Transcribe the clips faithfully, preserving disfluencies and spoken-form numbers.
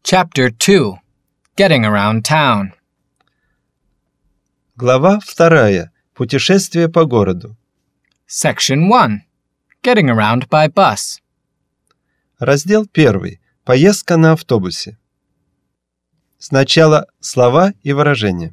Chapter two. Getting Around Town. Глава вторая. Путешествие по городу. Section one. Getting Around by Bus. Раздел первый. Поездка на автобусе. Сначала слова и выражения.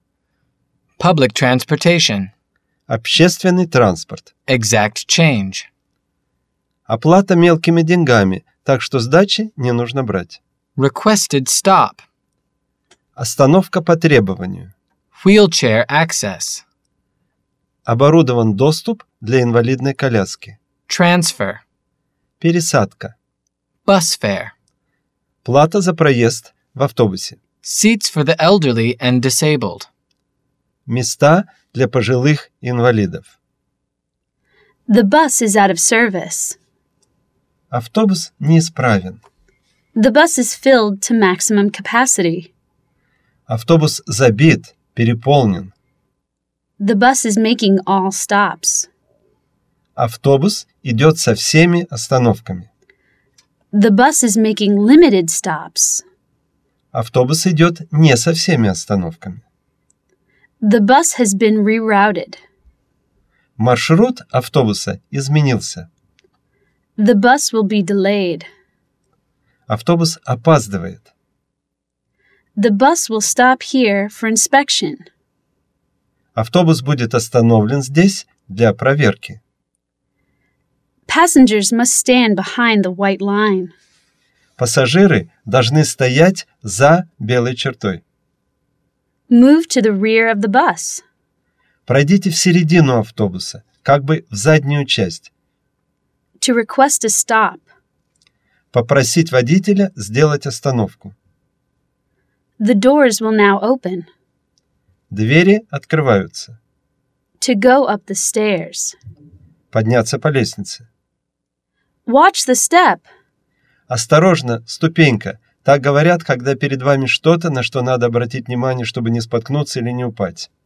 Public transportation. Общественный транспорт. Exact change. Оплата мелкими деньгами, так что сдачи не нужно брать. Requested stop. Остановка по требованию. Wheelchair access. Оборудован доступ для инвалидной коляски. Transfer. Пересадка. Bus fare. Плата за проезд в автобусе. Seats for the elderly and disabled. Места для пожилых инвалидов. The bus is out of service. Автобус неисправен. The bus is filled to maximum capacity. Автобус забит, переполнен. The bus is making all stops. Автобус идет со всеми остановками. The bus is making limited stops. Автобус идет не со всеми остановками. The bus has been rerouted. Маршрут автобуса изменился. The bus will be delayed. Автобус опаздывает. The bus will stop here for inspection. Автобус будет остановлен здесь для проверки. Passengers must stand behind the white line. Пассажиры должны стоять за белой чертой. Move to the rear of the bus. Пройдите в середину автобуса, как бы в заднюю часть. To request a stop. Попросить водителя сделать остановку. The doors will now open. Двери открываются. To go up the stairs. Подняться по лестнице. Watch the step. Осторожно, ступенька. Так говорят, когда перед вами что-то, на что надо обратить внимание, чтобы не споткнуться или не упасть.